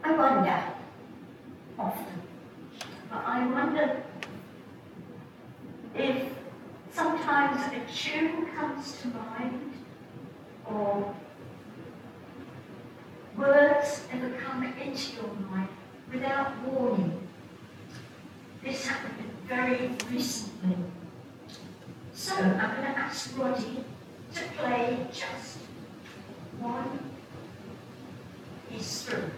I wonder, often, but I wonder if sometimes a tune comes to mind, or words ever come into your mind without warning. This happened very recently. So I'm going to ask Roddy to play just one piece through.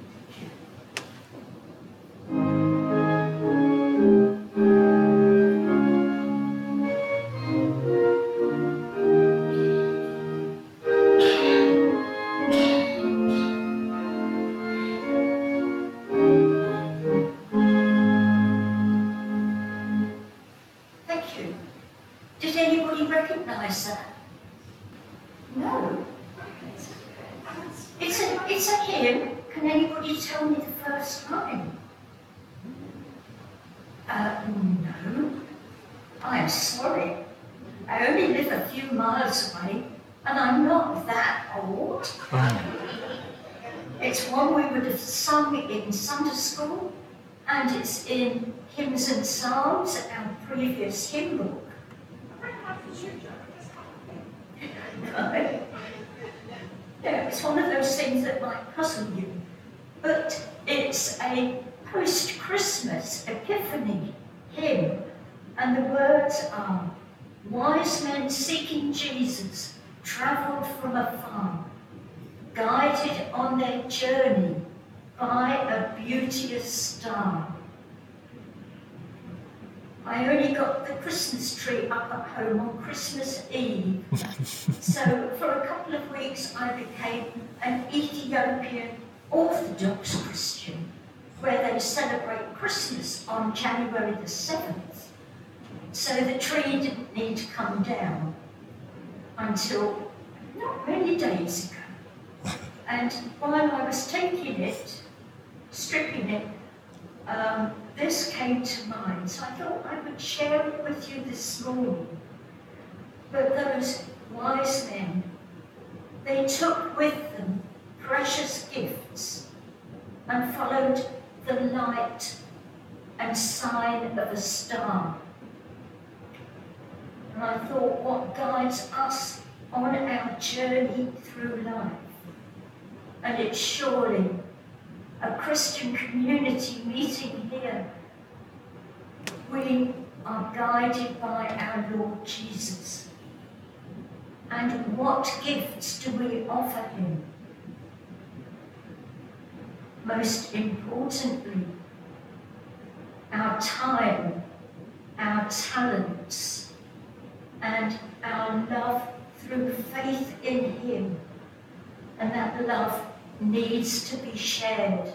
Thank you. Did anybody recognise that? No. It's a hymn. Can anybody tell me the first line? No. I am sorry. I only live a few miles away, and I'm not that old. It's one we would have sung in Sunday school, and it's in Hymns and Psalms, our previous hymn book. Yeah, it's one of those things that might puzzle you, but it's a post-Christmas Epiphany hymn, and the words are, "Wise men seeking Jesus travelled from afar, guided on their journey by a beauteous star." I only got the Christmas tree up at home on Christmas Eve, so for a couple of weeks I became an Ethiopian Orthodox Christian, where they celebrate Christmas on January the 7th. So the tree didn't need to come down until not many days ago. And while I was taking it, stripping it, this came to mind, so I thought I would share it with you this morning. But those wise men, they took with them precious gifts and followed the light and sign of a star. And I thought, what guides us on our journey through life? And it's surely a Christian community meeting here. We are guided by our Lord Jesus. And what gifts do we offer him? Most importantly, our time, our talents, and our love through faith in him. And that love needs to be shared.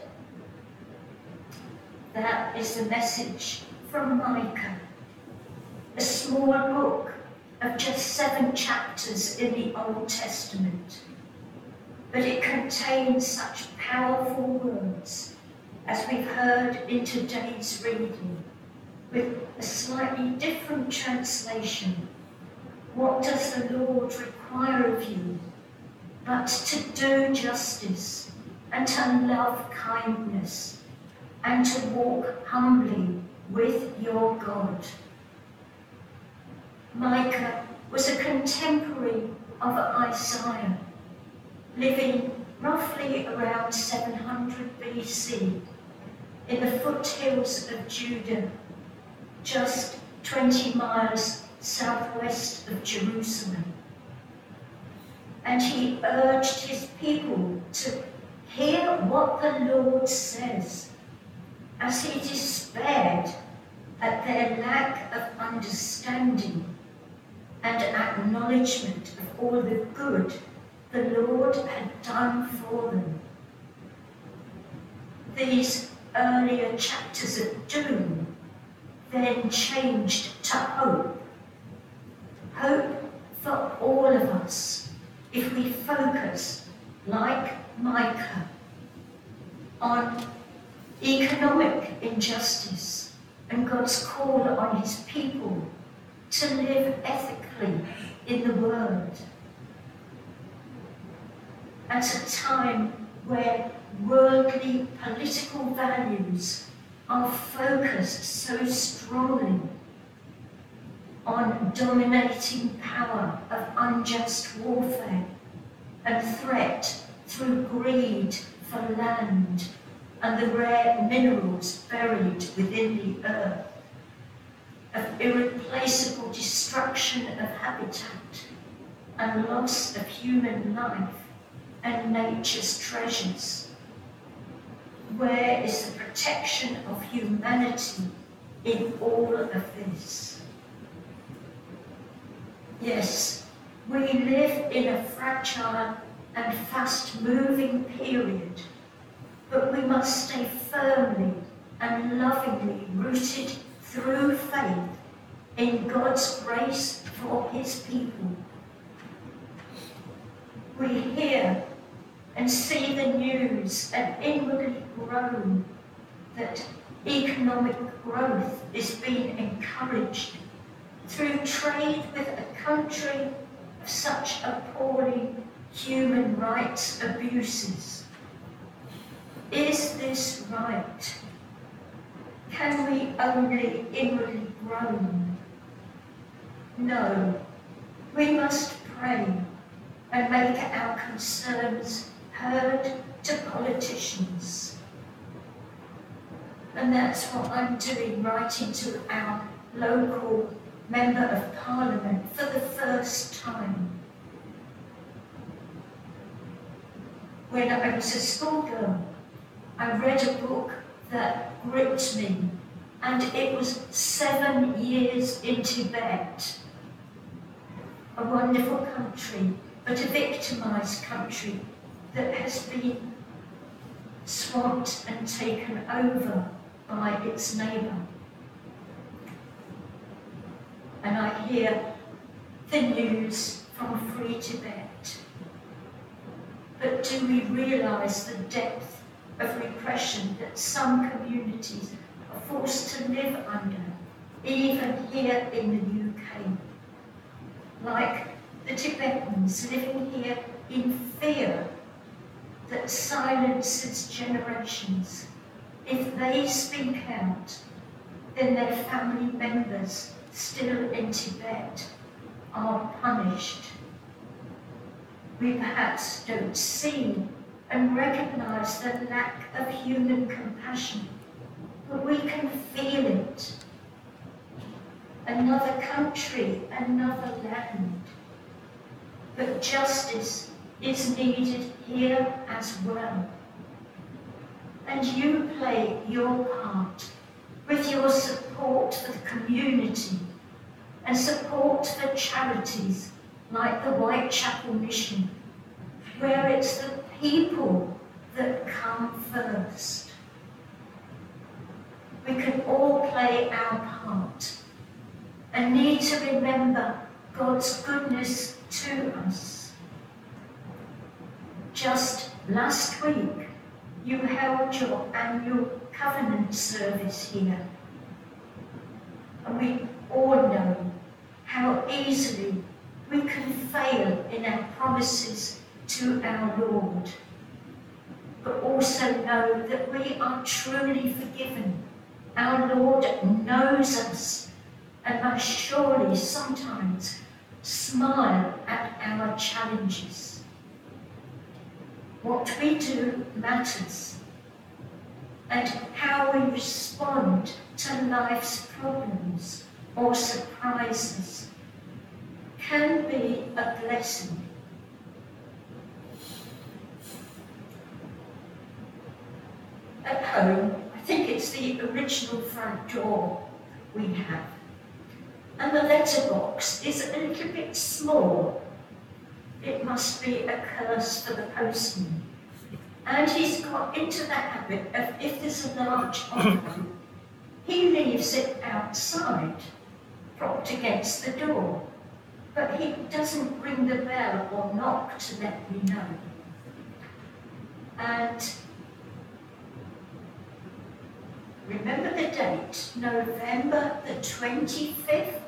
That is the message from Micah, a small book of just 7 chapters in the Old Testament. But it contains such powerful words, as we've heard in today's reading, with a slightly different translation. What does the Lord require of you but to do justice and to love kindness and to walk humbly with your God? Micah was a contemporary of Isaiah, living roughly around 700 BC in the foothills of Judah, just 20 miles southwest of Jerusalem. And he urged his people to hear what the Lord says, as he despaired at their lack of understanding and acknowledgement of all the good the Lord had done for them. These earlier chapters of doom then changed to hope. Hope for all of us if we focus, like Micah, on economic injustice and God's call on his people to live ethically in the world. At a time where worldly political values are focused so strongly on dominating power of unjust warfare and threat through greed for land and the rare minerals buried within the earth, of irreplaceable destruction of habitat and loss of human life and nature's treasures. Where is the protection of humanity in all of this? Yes, we live in a fragile and fast-moving period, but we must stay firmly and lovingly rooted through faith in God's grace for his people. We hear and see the news and inwardly groan that economic growth is being encouraged through trade with a country of such appalling human rights abuses. Is this right? Can we only inwardly groan? No, we must pray and make our concerns heard to politicians. And that's what I'm doing, writing to our local Member of Parliament for the first time. When I was a schoolgirl, I read a book that gripped me, and it was 7 years in Tibet, a wonderful country, but a victimized country that has been swamped and taken over by its neighbor. And I hear the news from Free Tibet. But do we realize the depth of repression that some communities are forced to live under, even here in the UK? Like the Tibetans living here in fear that silences generations. If they speak out, then their family members still in Tibet are punished. We perhaps don't see and recognize the lack of human compassion, but we can feel it. Another country, another land. But justice is needed here as well. And you play your part with your support for the community and support for charities like the Whitechapel Mission, where it's the people that come first. We can all play our part and need to remember God's goodness to us. Just last week, you held your annual covenant service here. And we all know how easily we can fail in our promises to our Lord, but also know that we are truly forgiven. Our Lord knows us and must surely sometimes smile at our challenges. What we do matters, and how we respond to life's problems or surprises can be a blessing. At home, I think it's the original front door we have. And the letterbox is a little bit small. It must be a curse for the postman. And he's got into the habit of, if there's a large envelope, he leaves it outside, propped against the door. But he doesn't ring the bell or knock to let me know. And remember the date, November the 25th,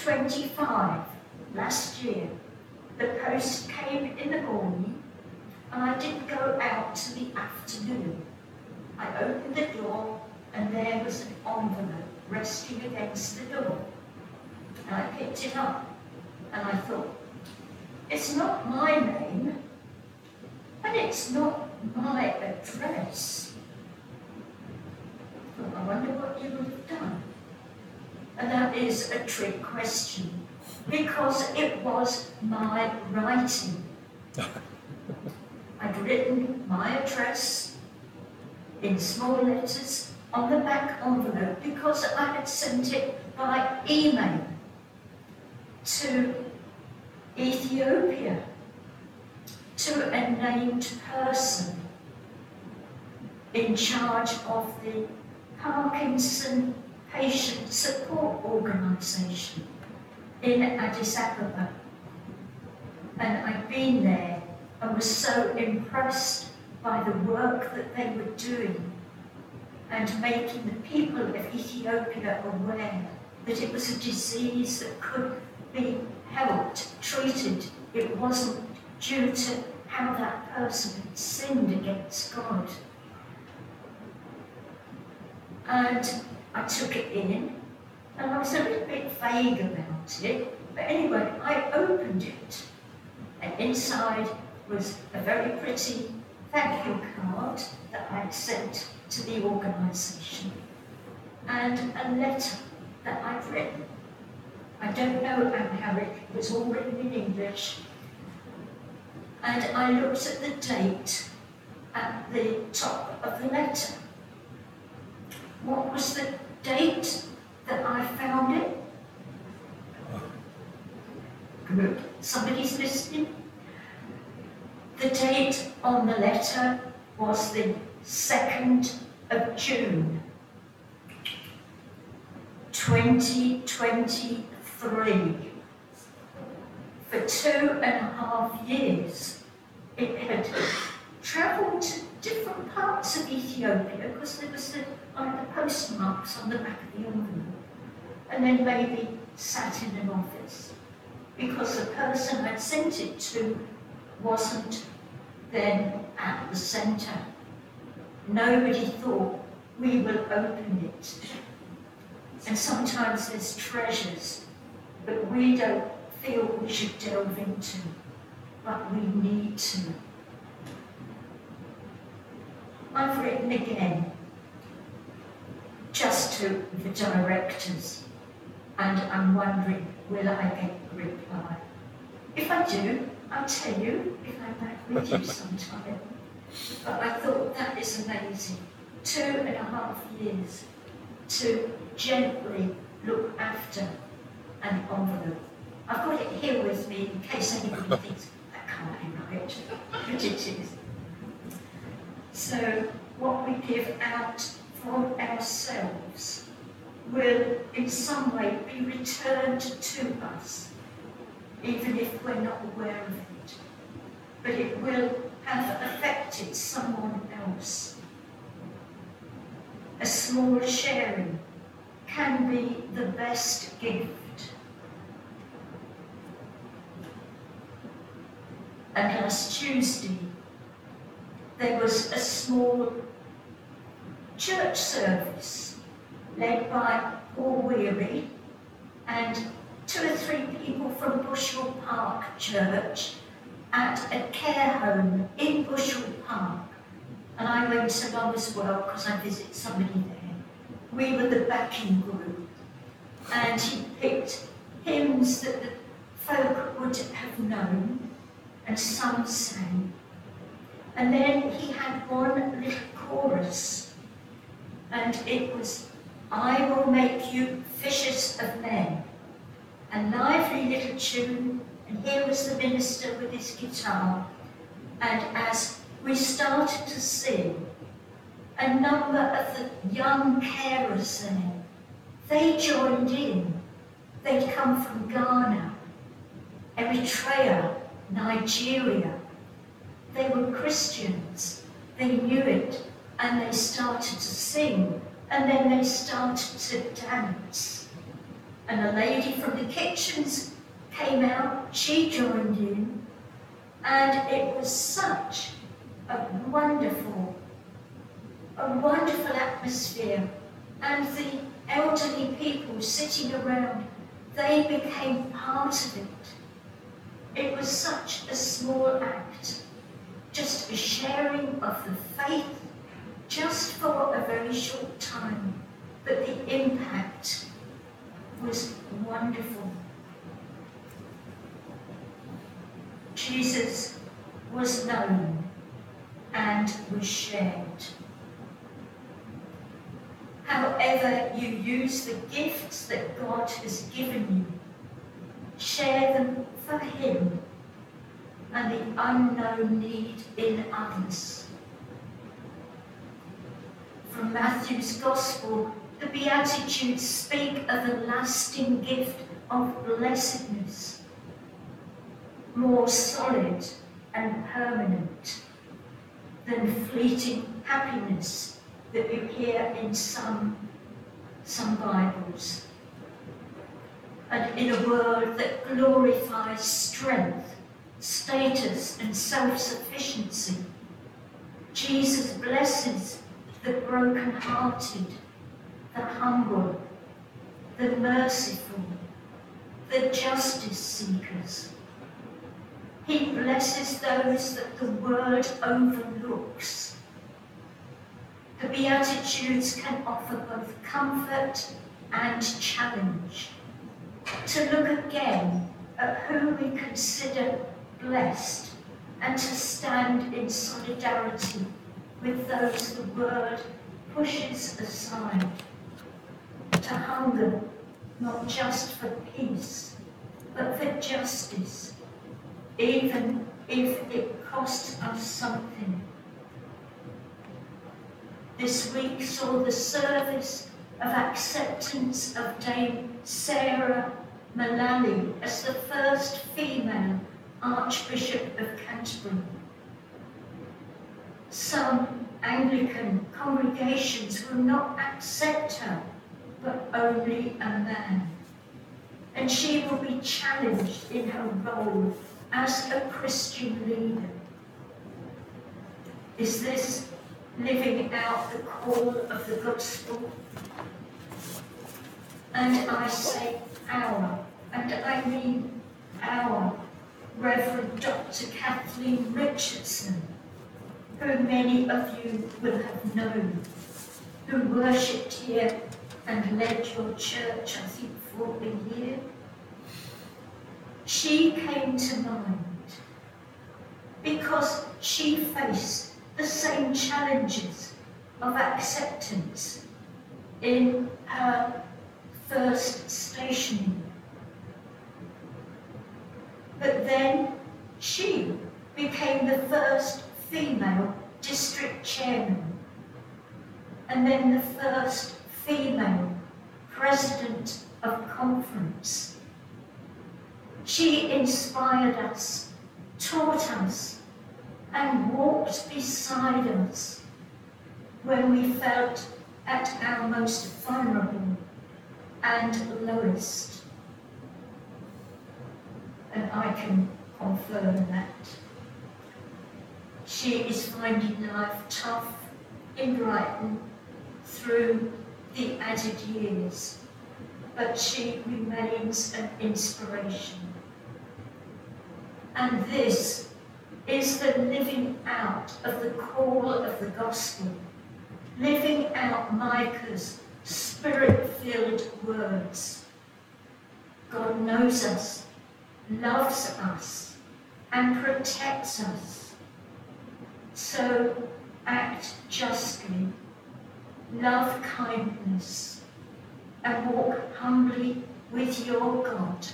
2025, last year. The post came in the morning, and I didn't go out till the afternoon. I opened the door, and there was an envelope resting against the door. And I picked it up, and I thought, it's not my name, and it's not my address. Well, I wonder what you would have done. And that is a trick question, because it was my writing. I'd written my address in small letters on the back envelope because I had sent it by email to Ethiopia, to a named person in charge of the Parkinson Patient Support Organisation in Addis Ababa. And I'd been there and was so impressed by the work that they were doing and making the people of Ethiopia aware that it was a disease that could be helped, treated. It wasn't due to how that person had sinned against God. And I took it in, and I was a little bit vague about it, but anyway, I opened it, and inside was a very pretty thank you card that I'd sent to the organisation, and a letter that I'd written. I don't know how it was all written in English, and I looked at the date at the top of the letter. What was the date that I found it? Good. Somebody's listening? The date on the letter was the 2nd of June, 2023. For 2.5 years, it had travelled to different parts of Ethiopia because there was the postmarks on the back of the envelope, and then maybe sat in an office because the person I'd sent it to wasn't then at the centre. Nobody thought we will open it. And sometimes there's treasures that we don't feel we should delve into, but we need to. I've written again, just to the directors, and I'm wondering, will I get a reply? If I do, I'll tell you if I'm back with you sometime. But I thought that is amazing. 2.5 years to gently look after an envelope. I've got it here with me in case anybody thinks that can't be right, but it is. So what we give out from ourselves will in some way be returned to us, even if we're not aware of it. But it will have affected someone else. A small sharing can be the best gift. And last Tuesday, there was a small church service led by Paul Weary and 2 or 3 people from Bushell Park Church at a care home in Bushell Park. And I went along as well because I visit somebody there. We were the backing group, and he picked hymns that the folk would have known, and some sang. And then he had one little chorus, and it was, I will make you fishers of men. A lively little tune, and here was the minister with his guitar. And as we started to sing, a number of the young carers there, they joined in. They'd come from Ghana, Eritrea, Nigeria. They were Christians, they knew it, and they started to sing, and then they started to dance. And a lady from the kitchens came out, she joined in, and it was such a wonderful atmosphere, and the elderly people sitting around, they became part of it. It was such a small act, just a sharing of the faith, just for a very short time, but the impact was wonderful. Jesus was known and was shared. However you use the gifts that God has given you, share them for Him and the unknown need in others. From Matthew's Gospel, the Beatitudes speak of a lasting gift of blessedness, more solid and permanent than fleeting happiness that you hear in some Bibles. And in a world that glorifies strength, status and self-sufficiency, Jesus blesses the broken-hearted, the humble, the merciful, the justice seekers. He blesses those that the world overlooks. The Beatitudes can offer both comfort and challenge, to look again at who we consider blessed and to stand in solidarity with those the world pushes aside, to hunger not just for peace, but for justice, even if it costs us something. This week saw the service of acceptance of Dame Sarah Mullally as the first female Archbishop of Canterbury. Some Anglican congregations will not accept her, but only a man. And she will be challenged in her role as a Christian leader. Is this living out the call of the gospel? And I say our, and I mean our Reverend Dr. Kathleen Richardson, who many of you will have known, who worshipped here and led your church, I think, for a year. She came to mind because she faced the same challenges of acceptance in her first stationing. But then she became the first female district chairman, and then the first female president of conference. She inspired us, taught us, and walked beside us when we felt at our most vulnerable and lowest. And I can confirm that. She is finding life tough in Brighton through the added years, but she remains an inspiration. And this is the living out of the call of the gospel, living out Micah's spirit-filled words. God knows us, loves us, and protects us. So act justly, love kindness, and walk humbly with your God.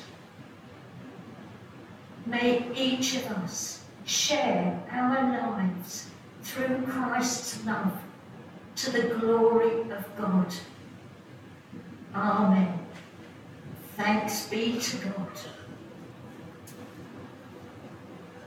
May each of us share our lives through Christ's love to the glory of God. Amen. Thanks be to God.